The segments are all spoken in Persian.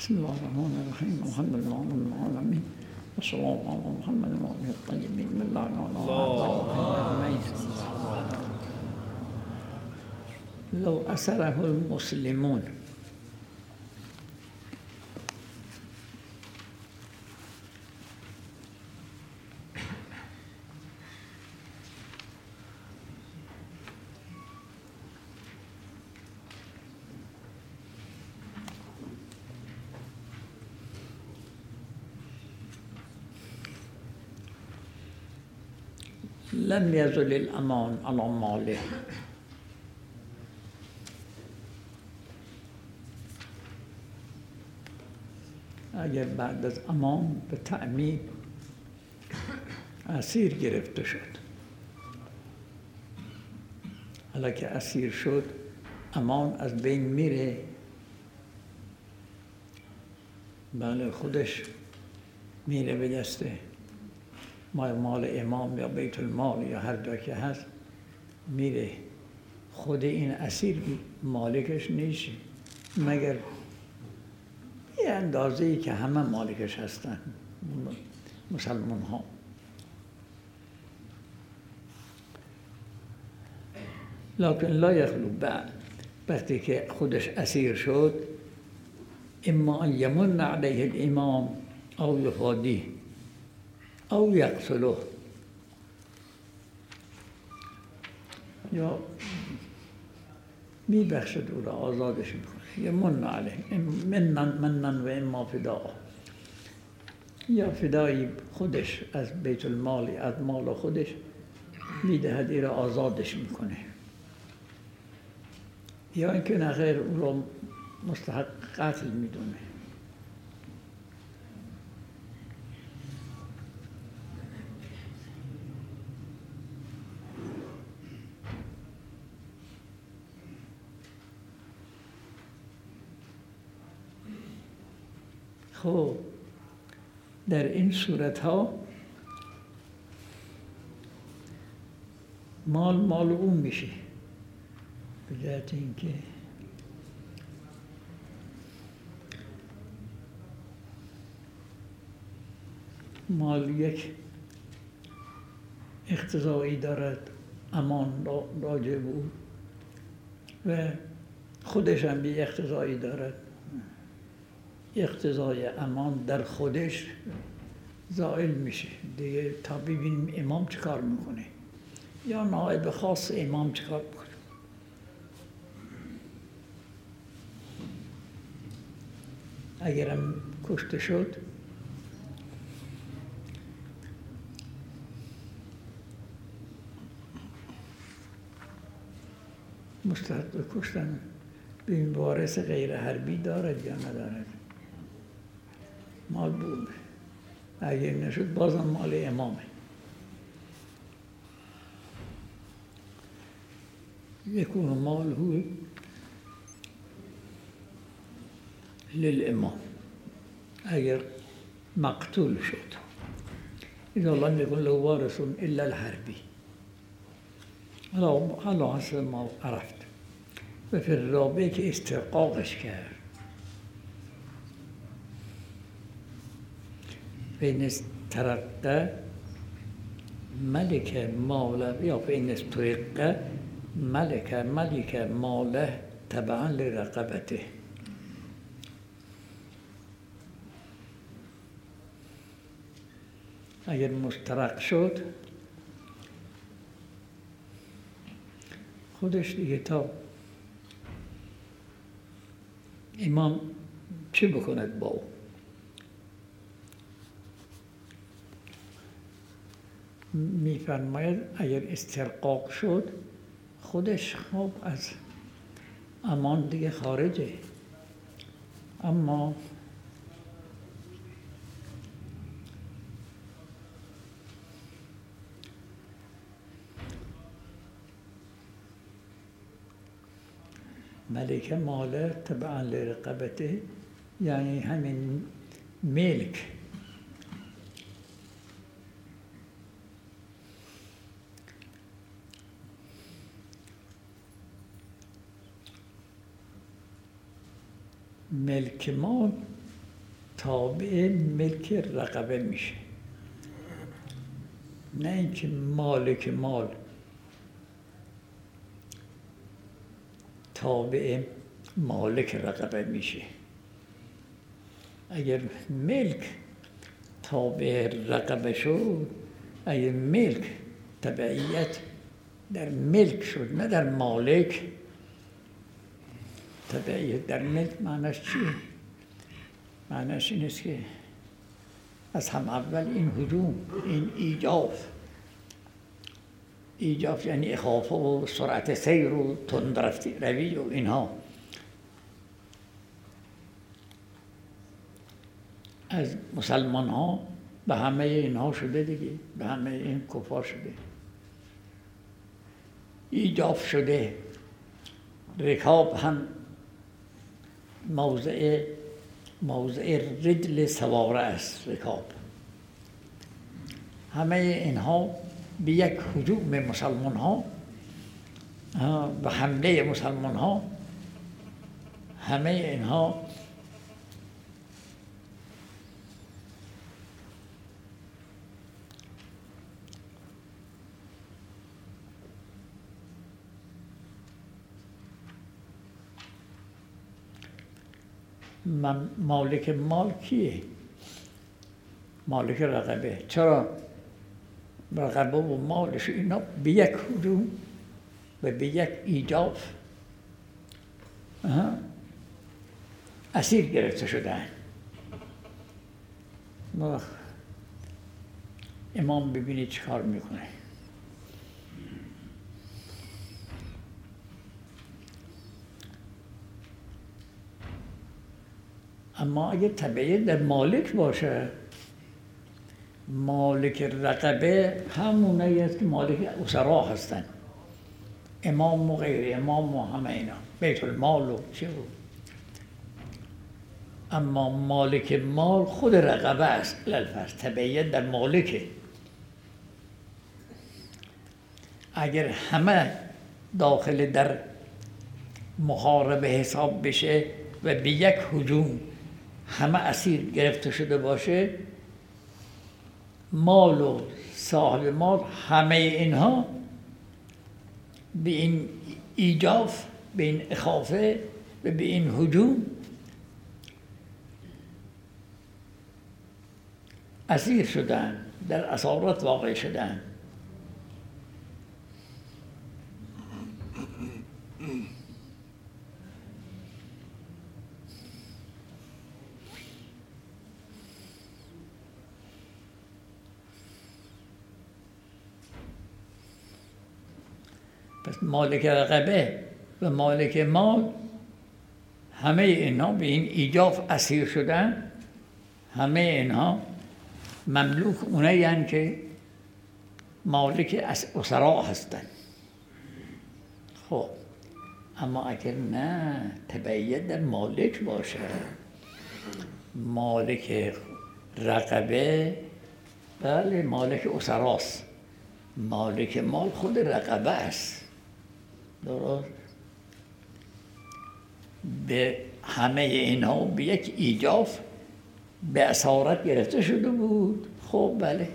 بسم الله الرحمن الرحيم الحمد لله رب العالمين والصلاة على محمد وآله الطيبين من الله لو أسره المسلمون. لم يزل الأمان على ماله. اگر بعد از امان به تعمیم اسیر گرفته شد، حالا که اسیر شد امان از بین میره، بله خودش میره به دست مال امام یا بیت المال یا هر جا که هست میره، خود این اسیر مالکش نیست مگر یه اندازه‌ای که همه مالکش هستن مسلمان ها. لکن لا یخلو بعد، وقتی که خودش اسیر شد، اما ان یمن علیه الامام او یفادیه او یقتله، یا میبخشد او را، آزادش میکنه، یمن علیه منن و اما فداء، یا فدایی خودش از بیت المال، از مال خودش میدهد، ای را آزادش میکنه، یا اینکه نخیر او را مستحق قتل میدونه. خب در این صورت ها مال اون میشه، به جهت اینکه مال یک اقتضایی دارد، امان راجع به او، و خودش هم یک اقتضایی دارد. اقتضای امان در خودش زائل میشه دیگه، تا ببینیم امام چه کار میکنه یا نائب خاص امام چه کار میکنه. اگرم کشته شد مستحق کشتن، ببین وارث غیر حربی دارد یا ندارد، مال بود، اگر نشد بازم مال امامه. یکون ماله للامام، اگر مقتول شد، اذا لم يكن له وارث الا الحربی، حالا حسب ما عرفت. و فی الرابع که استحقاقش کرد، فإن استرق ملك ماله، یا فإن استرق ملك ماله تبعا لرقبته، اگر مسترق شد خودش دیگه تا امام چه بکند با او؟ میفرماید اگر استرقاق شد خودش خب از امان دیگه خارجه، اما ملک ماله تبعا لرقبته، یعنی همین ملک ملک مال تابع ملک رقبه میشه، نه اینکه مالک مال تابع مالک رقبه میشه. اگر ملک تابع رقبه شد، اگر ملک تبعیت در ملک شد نه در مالک، تبعیت در ملک معنیش چیه؟ معنیش این است که از هم اول این هجوم، این ایجاف یعنی اخافه و سرعت سیر و تندرفتی روی و اینها از مسلمان ها به همه اینها شده دیگه، به همه این کفار شده. ایجاف شده، رکاب هم موضع رجل سواره است. رکاب همه اینها به یک هجوم مسلمان ها و حمله مسلمان ها، همه اینها مالک مال کیه؟ مالک رقبه. چرا؟ رقبه و مالش اینا به یک هجوم و به یک ایجاف اسیر گرفته شدن. امام ببینید چه کار میکنه. اما اگر تبعیت در مالک باشه، مالک رقبه همونایی است که مالک اسرا هستن، امام و غیر امام و همه اینا، بیت المال و چه بود. اما مالک مال خود رقبه است، للفرض تبعیت در مالکه. اگر همه داخل در محاربه حساب بشه و به یک هجوم همه اسیر گرفته شده باشه، مال و صاحب مال همه اینها به این ایجاف، به این اخافه و به این هجوم اسیر شدن، در اسارت واقع شدن. پس مالک رقبه و مالک مال همه اینها به این ایجاف اسیر شدن، همه اینها مملوک اونایی هستند که مالک اسرا هستند. خب اما اگر نه تبعیت در مالک باشه، مالک رقبه بله مالک اسراست، مالک مال خود رقبه است. درست؟ به همه اینها به یک ایجاف به اسارت گرفته شده بود. خب بله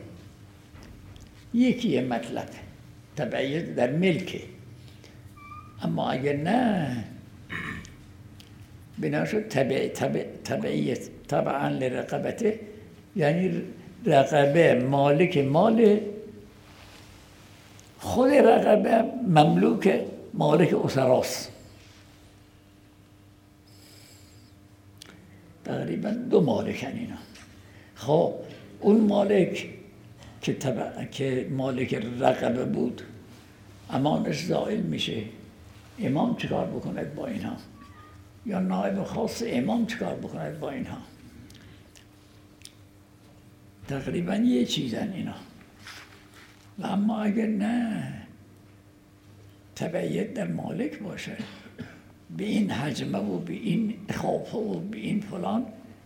یکی مطلب تبعیت در ملکه. اما اگر نه بنا شد تبعیت طبعا لرقبته، یعنی رقبه مالک مال، خود رقبه مملوک مالک اسراست. تقریبا دو مالکن اینا. خب اون مالک که مالک رقبه بود امانش زائل میشه، امام چیکار بکند با اینها؟ یا نایب خاص امام چیکار بکند با اینها؟ تقریبا یه چیزن اینا. و اما اگر نه تبعیت در مالک باشه، به این حجمه و به این اخافه و به این فلان،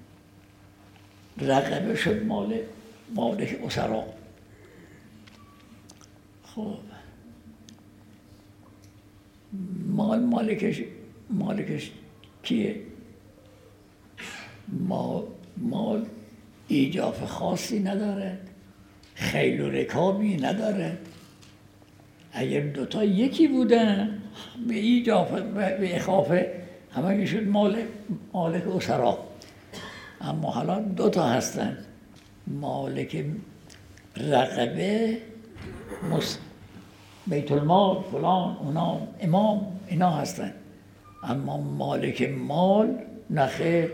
رقبه شد مالک اسرا. خب مالکش کیه؟ مال ایجاف خاصی ندارد، خیل و رکابی ندارد. اگر دوتا یکی بودن به ایجاف به اخافه همه شد مالک اسرا. اما حالا دوتا هستن، مالک رقبه بیت المال فلان اونا امام اینا هستن، اما مالک مال نخیر،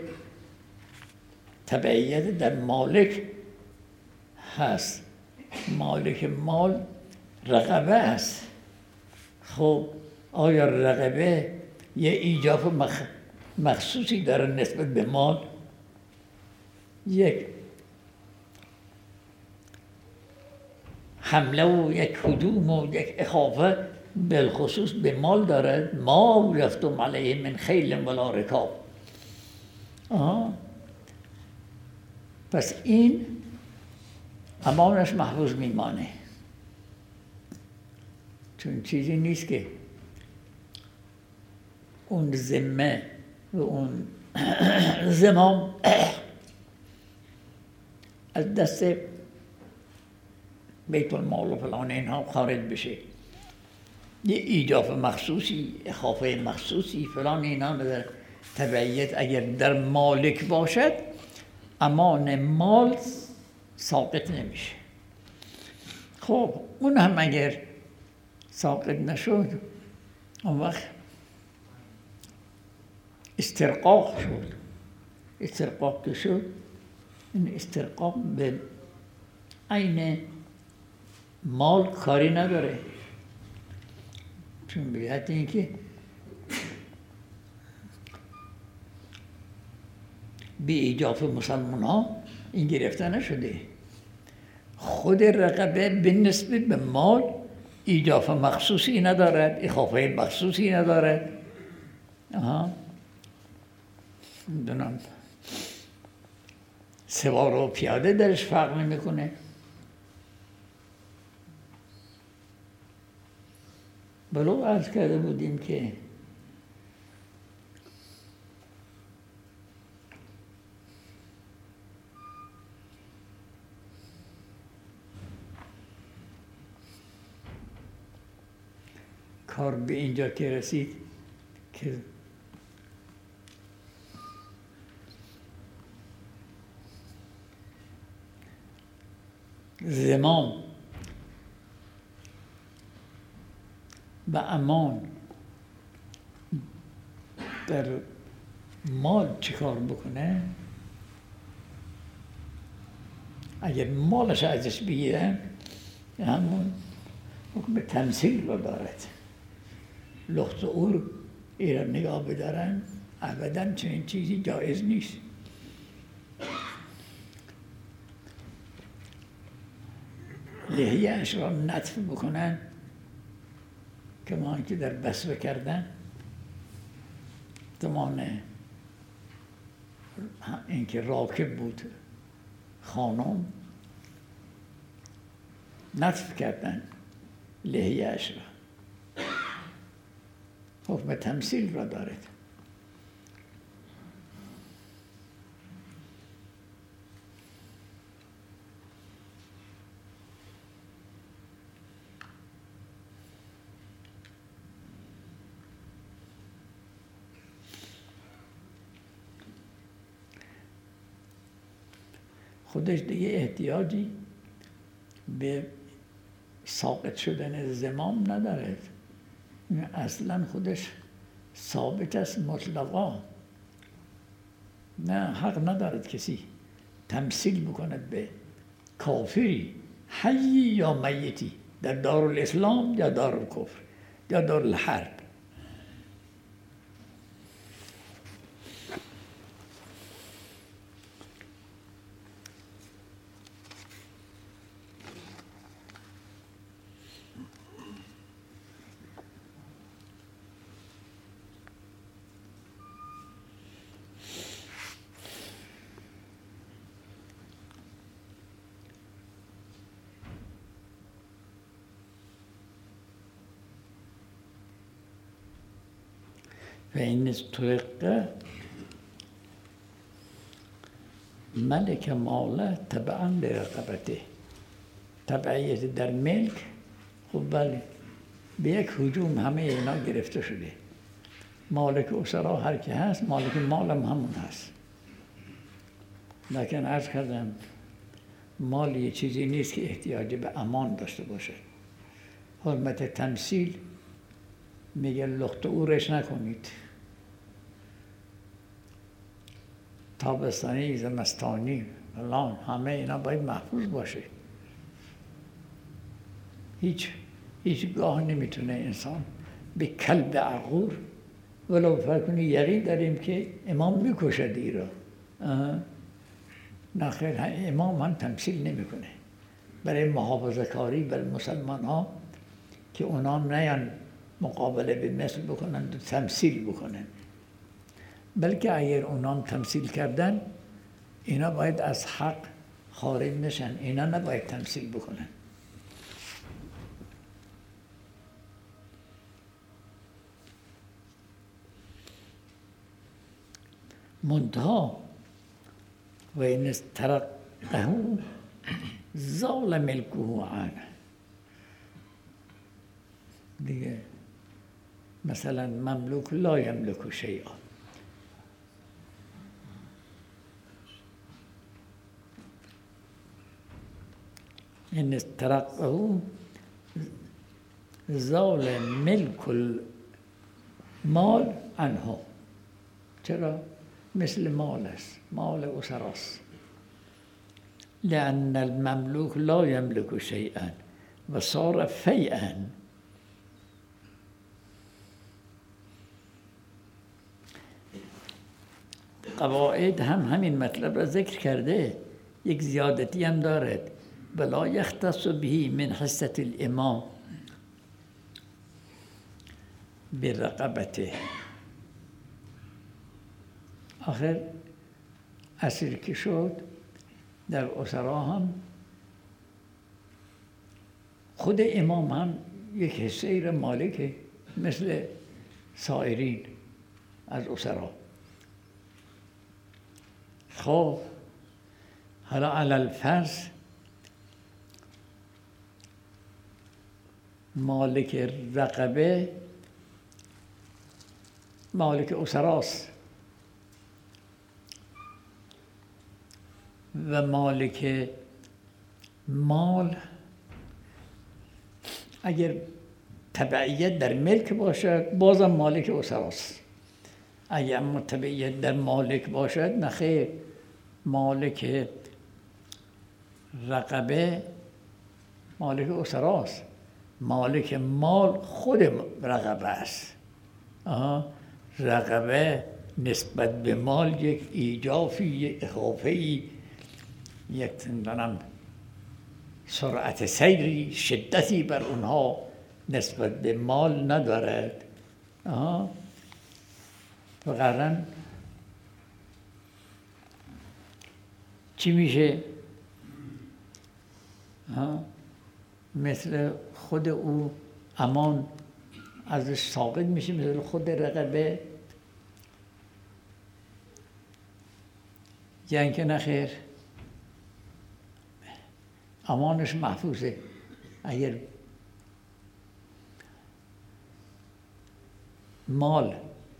تبعیت در مالک هست. مالک مال رقبه است. خب آیا رقبه یه ایجاف مخصوصی داره نسبت به مال؟ یک حمله و یک هجوم و یک اخافه بالخصوص به مال دارد. ما رفتم علیه من خیل ولا رکاب. پس این امانش محفوظ میمانه، چون چیزی نیست که اون ذمه و اون زمام از دست بیت المال و فلان اینها خارج بشه. یه ایجاف مخصوصی، اخافه مخصوصی فلان اینها نداره. تبعیت اگر در مالک باشد امان مال ساقط نمیشه. خب اون هم اگر ساقط نشد اون وقت استرقاق شد. استرقاق که شد، این استرقاق به عین مال کاری نداره، چون بگهت این که بی ایجاف مسلمان ها این گرفته نشده. خود رقبه به نسبت به مال ایجاف مخصوصی ندارد، اخافه مخصوصی ندارد. دونم سوار و پیاده درش فرق نمیکنه. بلو عرض کرده بودیم که کار به اینجا که رسید که زمام و امان در مال چی کار بکنه؟ اگر مالش ازش بگیرن همون حکم تمثیل رو دارد. لخت و اور ایران نگاه بدارن ابدا چنین چیزی جایز نیست. لحیه اش را نطف بکنن که ما که در بصره کردن زمان اینکه راکب بود خانم نطف کردن لحیه اش را. حکم تمثیل را دارد. خودش دیگه احتیاجی به ساقط شدن زمام ندارد. اصلا خودش ثابت است مطلقا. نه حق ندارد کسی تمثیل بکند به کافری حی یا میتی در دارالاسلام یا دارالکفر یا دارالحرب. و این طریقه ملک مال تبعا لرقبته. تبعیت در ملک، خب بله به یک هجوم همه اینا گرفته شده. مالک اسرا هر که هست، مالک مالم همون هست. لکن عرض کردم مال یه چیزی نیست که احتیاج به امان داشته باشه. حرمت تمثیل میگه لخت اورش نکنید. تابستانی، زمستانی، الان همه اینا باید محفوظ باشه. هیچگاه نمیتونه انسان به کلب عقور، ولو فرض کنی یقین داریم که امام میکشد ای را، نه خیر، امام هم تمثیل نمیکنه. برای محافظه کاری بر مسلمان ها که اونا نیان مقابله به مثل بکنند و تمثیل بکنند، بلکه اگر اونا تمثیل کردن اینا باید از حق خارج نشن، اینا نباید تمثیل بکنن. منتها و این استرقه زال ملکه عنه. دیگه مثلا مملوک لا یملک شیئا، این استرقه زال ملک المال عنه. چرا؟ مثل مال است، مال اسراست. لأن المملوك لا يملك شيئا و صار فیئا. قواعد هم همین مطلب را ذکر کرده. یک زیادتی هم دارد، ولا یختص به من حصة الامام برقبته. آخر اسیر که شد در اسرا هم خود امام هم یک حصه ای را مالکه مثل سایرین از اسرا. خب حالا علی الفرض مالک رقبه مالک اسراست و مالک مال اگر تبعیت در ملک باشد بازم مالک اسراست. اگر تبعیت در مالک باشد نخیر، مالک رقبه مالک اسراست، مالک مال خود رقبه است. رقبه نسبت به مال یک ایجافی، یک اخافه‌ای، یک سرعت سیری، شدتی بر اونها نسبت به مال ندارد. فقراً چی میشه؟ مثل خود او امان ازش ساقط میشه، مثل خود رقبه، یعنی که نخیر امانش محفوظه. اگر مال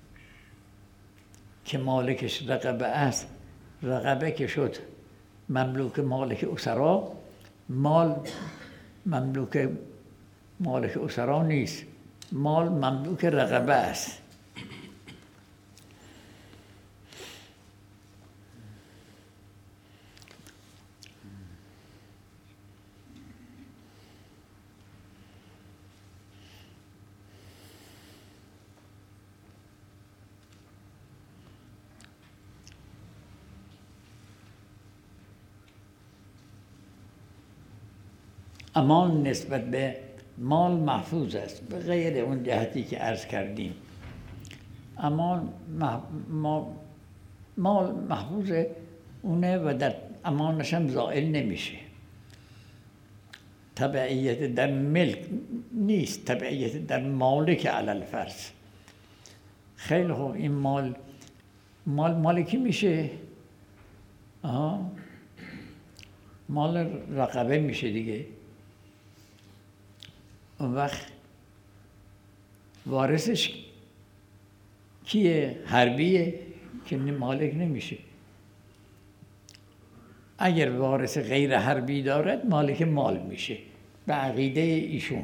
که مالکش رقبه است، رقبه که شد مملوک مالک اسرا، مال مملوک مالک اسرا نیست، مال مملوک رقبه است. امان نسبت به مال محفوظ است، به غیر اون جهتی که عرض کردیم. امان مال محفوظ اونه و در امانش هم زائل نمیشه. تبعیت در ملک نیست، تبعیت در مالک علی الفرض. خیلی خوب، این مال مالکی میشه، مال رقبه میشه دیگه. اون وقت وارثش کیه؟ حربیه که مالک نمیشه. اگر وارث غیر حربی دارد مالک مال میشه به عقیده ایشون.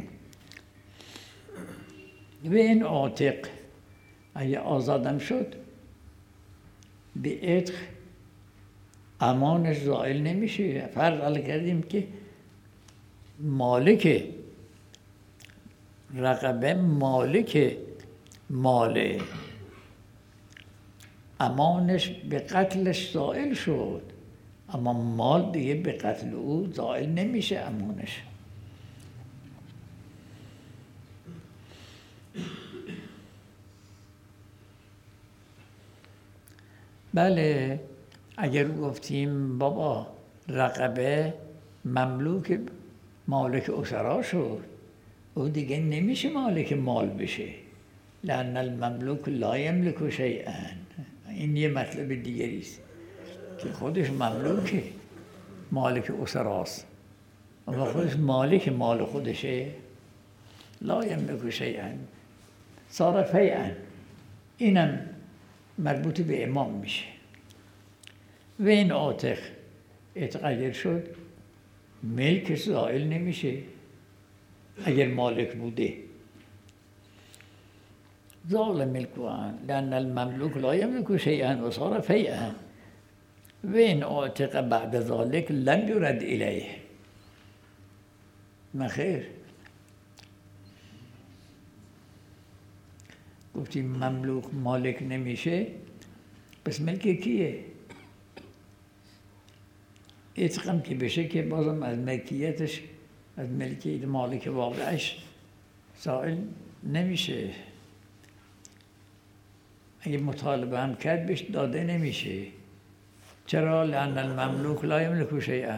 و این عاتق اگه آزادم شد به عتق امانش زائل نمیشه. فرض کردیم که مالک رقبه مالک ماله، امانش به قتلش زائل شد، اما مال دیگه به قتل او زائل نمیشه امانش. بله اگر گفتیم بابا رقبه مملوک مالک اسرا شد، او دیگه نمیشه مالک مال بشه، لأن المملوک لا یملک شیئا. این یه مطلب دیگری است که خودش مملوکه، مالک اسراست، اما خودش مالک مال خودشه. لا یملک شیئا صار فیئا. اینم مربوط به امام میشه. و این عاتق اگر شد ملک زائل نمیشه اگر مالک بوده. زال ملک آن لأن المملوک لا یملک شیئا و صار فیئا. و این عاتق بعد ذلك لم یرد الیه. نخیر، گفتیم مملوک مالک نمیشه، پس ملک کیه؟ عتقم که بشه که بازم از ملکیتش، از ملکیت مالک واقعش زائل نمیشه. اگه مطالبه هم کرد بهش داده نمیشه. چرا؟ لأن المملوک لا یملک شیئا.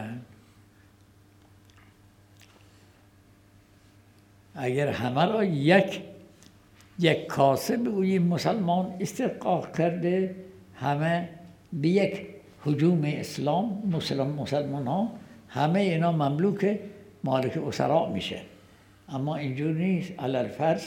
اگر همه را یک کاسب اوی مسلمان استحقاق کرده، همه به یک هجوم اسلام مسلمان ها همه اینا مملوک مالک اسرا میشه. اما اینجور نیست. علی الفرض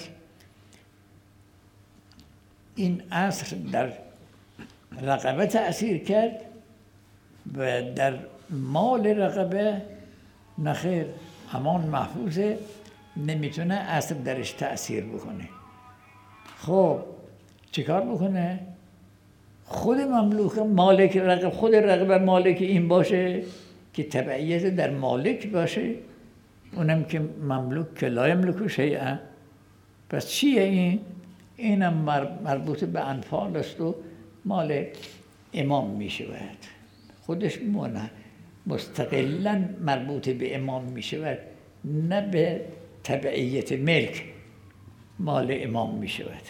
این اصل در رقبه تأثیر کرد و در مال رقبه نخیر، امان محفوظه، نمیتونه اصل درش تأثیر بکنه. خب چیکار بکنه؟ خود مملوک مالک رقبه، خود رقبه مالک این باشه که تبعیت در مالک باشه، اونم که مملوک که لا یملک شیئا. پس چیه این؟ اینم مربوط به انفال است و مال امام می شود. خودش مستقلاً مربوط به امام می شود، نه به تبعیت ملک مال امام می شود.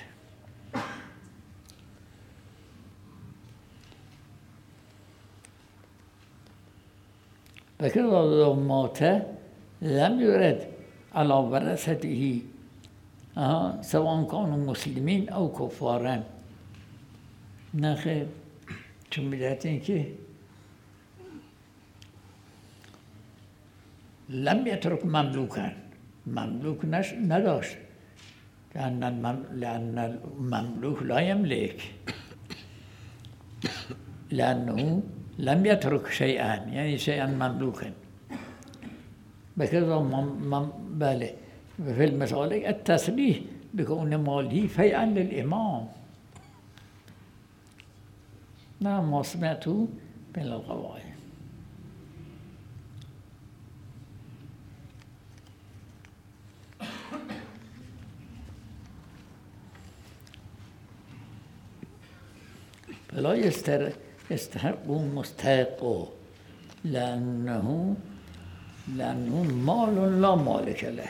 فکر لو مات لم یرد علی ورثته سواء كانوا مسلمین او کفارا. نه خیر، چون میدهد این که لم یترک مملوکن، مملوک نداشت، لأن المملوک لا یملک، لأنه لم يترك شيئا، يعني شيئا مملوكا. بكذا بله في المسالك التصريح بكون ماله فيئا للإمام. نعم ما سمعته من القواعد. فلا يستحق مستحق لأنه مال لا مالك له.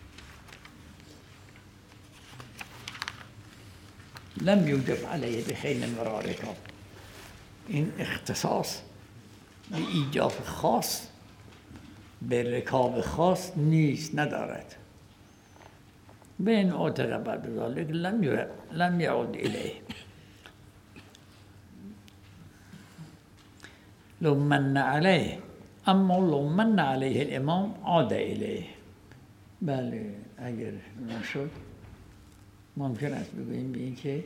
لم يوجب عليه بخيل ولا ركاب. این اختصاص به ایجاب خاص به رکاب خاص نیست، ندارد. بین عتق بعد ذلك لم يعود الیه. لو من علیه، اما لو من علیه الامام عاد الیه. بله اگر نشد ممکن است بگوییم به این که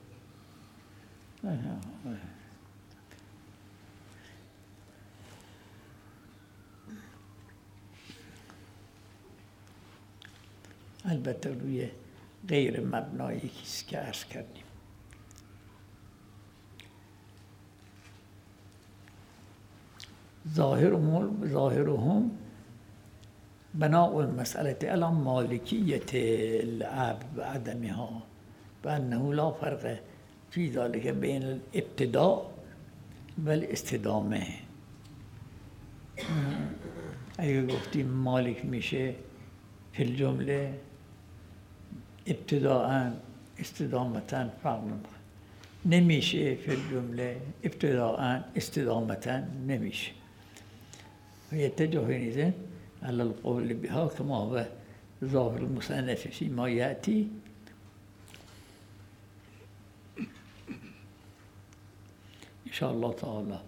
البته روی غیر مبنای چیزی که عرض کردیم. ظاهرهم بناء المسألة على مالكية العبد وعدمها وأنه لا فرق في ذلك بين الابتداء والاستدامة. اگر گفتیم مالک میشه فی الجمله ابتداءً استدامتاً فرق نمیکنه، نمیشه فی الجمله ابتداءً استدامتاً نمیشه. ويتجه حينئذ على القول بها كما هو ظاهر المصنف فيما يأتي. إن شاء الله تعالى.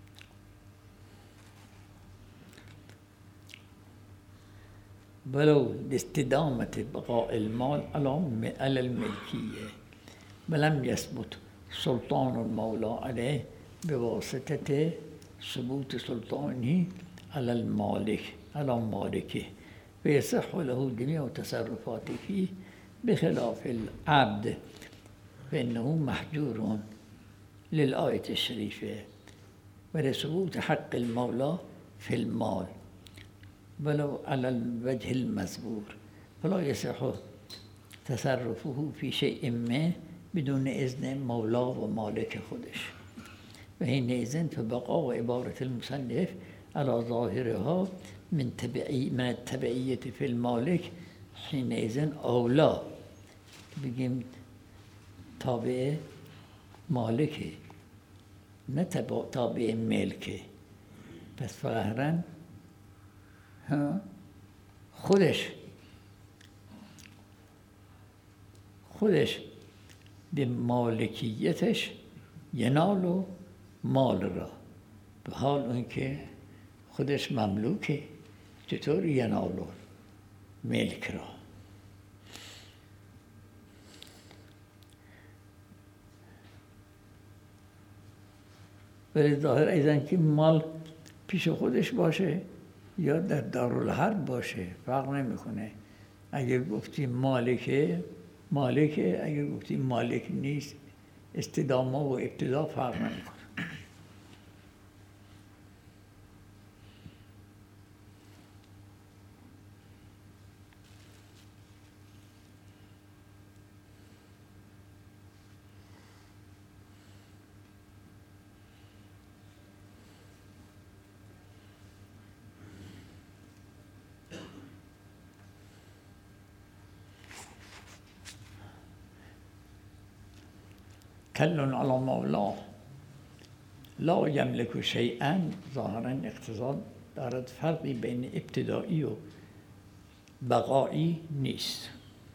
ولو لاستدامة بقاء المال على الملكية ولم يثبت سلطان المولى عليه بواسطة ثبوت سلطانه على المالك على مالكه ويصح له جميع تصرفاته فيه بخلاف العبد فإنه محجور للآية الشريفة ولثبوت حق المولى في المال ولو على الوجه المذكور فلا يصح تصرفه في شيء ما بدون إذن مولى ومالك خودش. وحينئذ فبقاء عبارة المصنف على ظاهرها من التبعية في المالك حينئذ أولى. بگیم تابع مالکه نه تابع ملکه، پس فقهرن خودش به مالکیتش ینال مال را، به حال اون که خودش مملوکه چطور ینال ملک را. ولی ظاهر ایزن که مال پیش خودش باشه یا در دارالحرب باشه فرق نمیکنه. اگر گفتیم مالکه مالکه، اگر گفتیم مالک نیست استدامه و ابتدا فرق نمیکنه. کل علی مولاه لا یملک شیئا ظاهرا اقتضا دارد فرقی بین ابتدایی و بقایی نیست.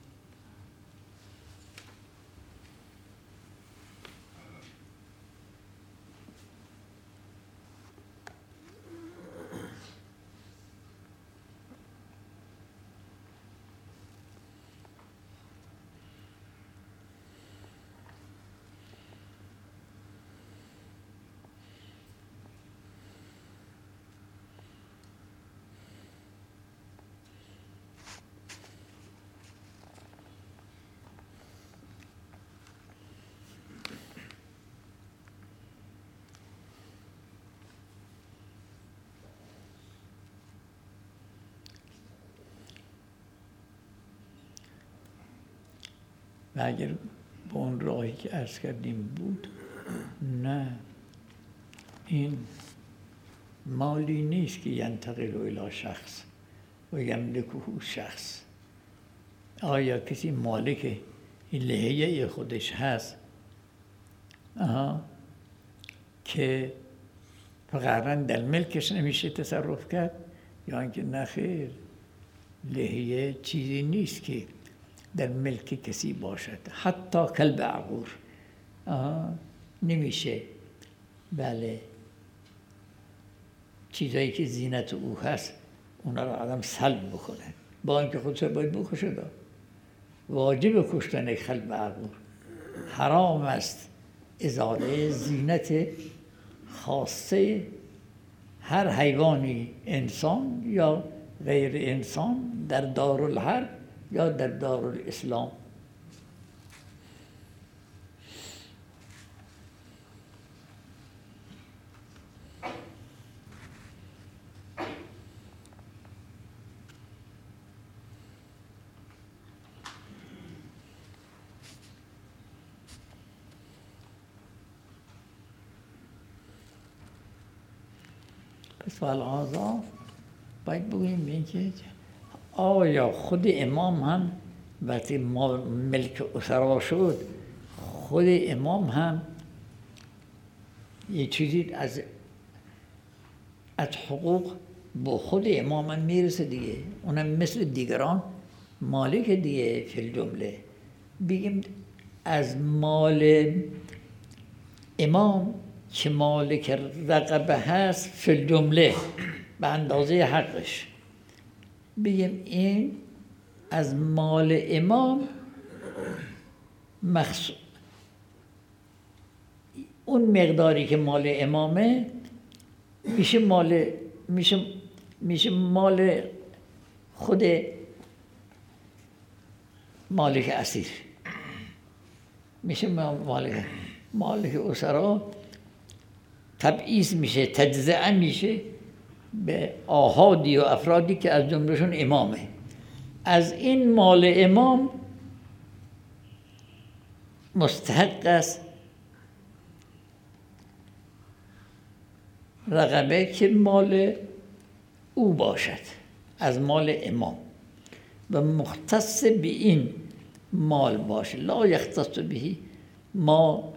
و اگر به اون راهی که عرض کردیم بود، نه این مالی نیست که ینتقل الی شخص و یملکه شخص. آیا کسی مالک این لحیه خودش هست که فقراً در ملکش نمیشه تصرف کرد؟ یا اینکه نخیر، لحیه چیزی نیست که در ملک کسی باشد، حتی کلب عقور نمیشه بله چیزایی که زینت او هست اونا رو آدم سلب بکنه، با اینکه خودش باید بکشه. واجب کشتن یک خلق معقول. حرام است ازاله زینت خاصه هر حیوانی، انسان یا غیر انسان، در دارالحرب یا در دارالاسلام. پس فالعاذا باید بگوییم این که آیا خود امام هم وقتی ملک اسرا شد، خود امام هم یه چیزی از حقوق با خود امام هم میرسه دیگه، اونم مثل دیگران مالک دیگه. فی الجمله بگیم از مال امام که مالک رقبه هست، فی الجمله به اندازه حقش، بگیم این از مال امام اون مقداری که مال امامه میشه مال خود مالک اسیر، میشه مالک اسرا، تبعیض میشه، تجزیه میشه به آحادی و افرادی که از جملهشون امامه. از این مال امام مستحق است رقبه که مال او باشد، از مال امام، و مختص به این مال باشه. لا یختص به ما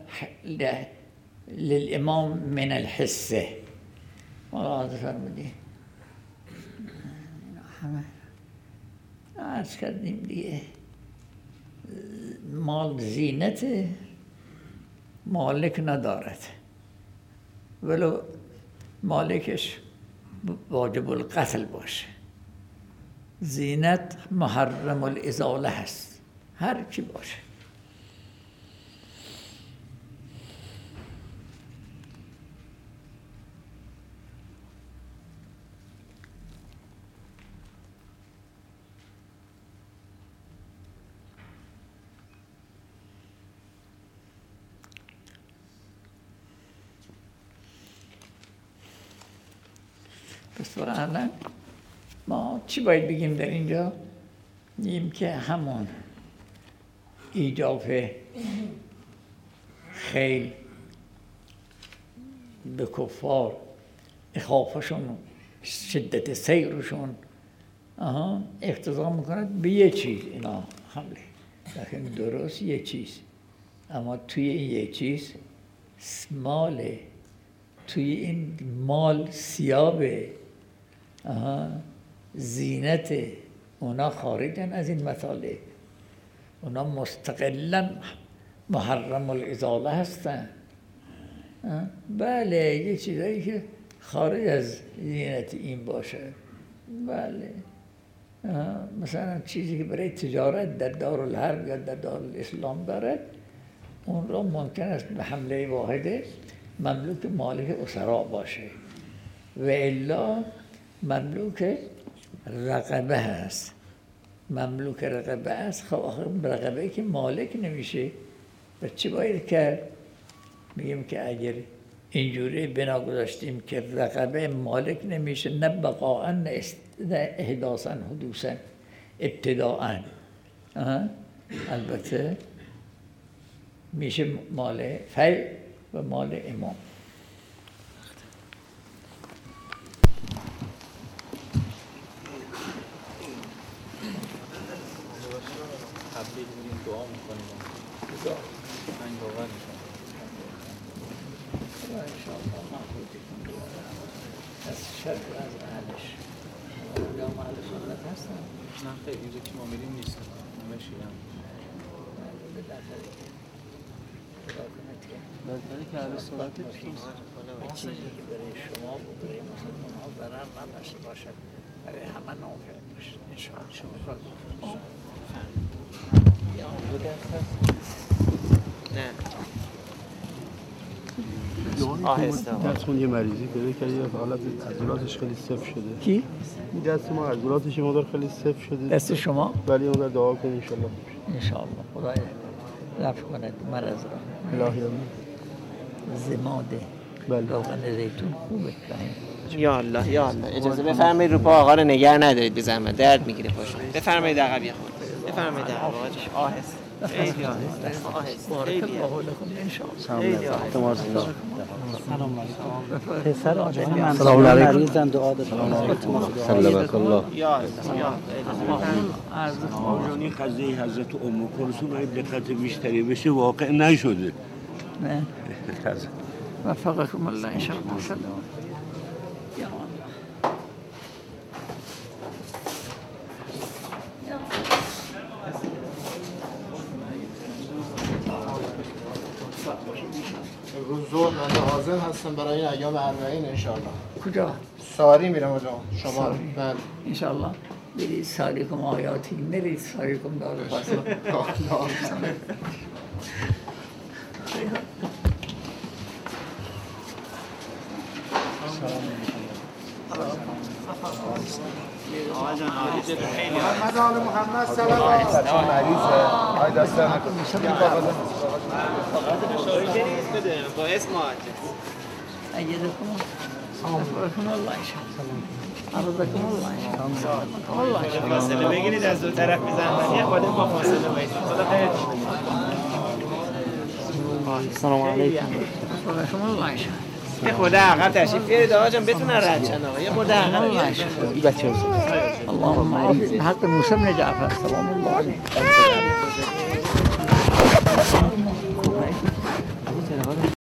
للامام من الحصه. مولا فرمودی همه عرض کردیم دیگه، مال زینت مالک ندارد، ولو مالکش واجب القتل باشه. زینت محرم الازاله هست، هر کی باشه. پس برای ما چی باید بگیم در اینجا؟ بگیم که همون ایجاف خیل به کفار، اخافشون، شدت سیرشون اقتضا میکند به یه چیز اینا حمله، لیکن درست یه چیز، اما توی این یه چیز ماله، توی این مال سیابه، زینت، اونا خارجن از این مطالب، اونا مستقلا محرم الازاله هستن. بله یه چیزایی که خارج از زینت این باشه، بله مثلا چیزی که برای تجارت در دارالحرب یا در دارالاسلام دارد، اون را ممکن است به حمله واحده مملوک مالک اسرا باشه، و الا مملوک رقبه هست. مملوک رقبه است، خب آخر رقبه که مالک نمیشه و چی باید کرد؟ میگیم که اگر اینجوری بنا گذاشتیم که رقبه مالک نمیشه، نه بقاء نه احداثا حدوثا ابتداء، البته میشه مال فی و مال امام. تبلیغ می‌کنیم، دعا می‌کنیم. من باور می‌کنم. انشاءالله محفوظی کنیم از شر از اهلش. یا اهل سنت هستن؟ نه خیلی اینجا که ما میریم نیست، همه شیعه هم. به داخل خدا کنه که عرض صحبت چیزی که برای شما و برای مسلمان ضرر نداشته باشد برای همه نافع باشد انشاءالله. نه دستمون یه مریضی پیدا کردی حالت عضلاتش خیلی سفت شده. کی؟ این دست ما عضلاتش مقدار خیلی سفت شده. دست شما؟ ولی مقدار دعا کنید ان شاء الله. ان شاء الله خدای رفع کند مرض را. الهی آمین. زماده بله. روغن زیتون خوبه. یا الله یا الله اجازه بفرمایید رو پا آقا رو نگه ندارید به زحمت درد میگیره پاشون. بفرمایید عقب یه خورده. بفرمایید عقب آقا جون. آهسته. خیلی آهسته. آهسته. بارک خیلی الله آهسته. لكم ان شاء الله. خیلی آهسته. سلام علیکم. پسر آدمی سلام علیکم. مریضم دعا ده. سلام علیکم. سلامت الله. یا الله یا این قضیه حضرت ام کلثوم اگه دقت بیشتری بشه واقع نشده. نه وفقكم الله ان شاء الله. سلام یا الله. امروز ظهر من حاضر هستم برای این ایام اربعین انشاءالله. کجا؟ ساری میرم اونجا شما. ساری. بله. انشاءالله برید سالیکم آیاتی نرید سالیکم دار فاصله. محمد آل محمد سلام. مریضه. آی دستان با اسم أيدكم أفركم الله إن شاء الله أرضكم الله إن شاء الله والله إن شاء الله. فاصله بگیرید از دو طرف میزنن یه خود با فاصله بایید. خدا خیر. السلام عليكم أفركم الله إن شاء الله. یه خورده عقب تشریف بیارید آقا جان بتونن رد شن آقا. یه خورده عقب الله إن شاء الله. اللهم عافية حق موسى بن جعفر سلام الله عليه.